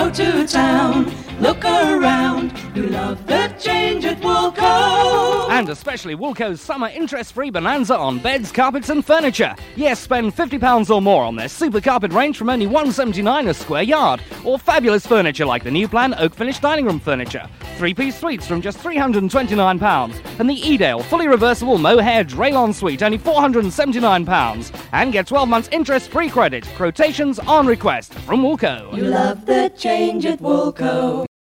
go to town. Look around, you love the change at Woolco. And especially Woolco's summer interest-free bonanza on beds, carpets and furniture. Yes, spend £50 or more on their super carpet range from only $1.79 a square yard. Or fabulous furniture like the new plan oak finish dining room furniture. 3-piece suites from just £329. And the Edale fully reversible mohair Draylon suite only £479. And get 12 months interest-free credit. Quotations on request from Woolco. You love the change at Woolco.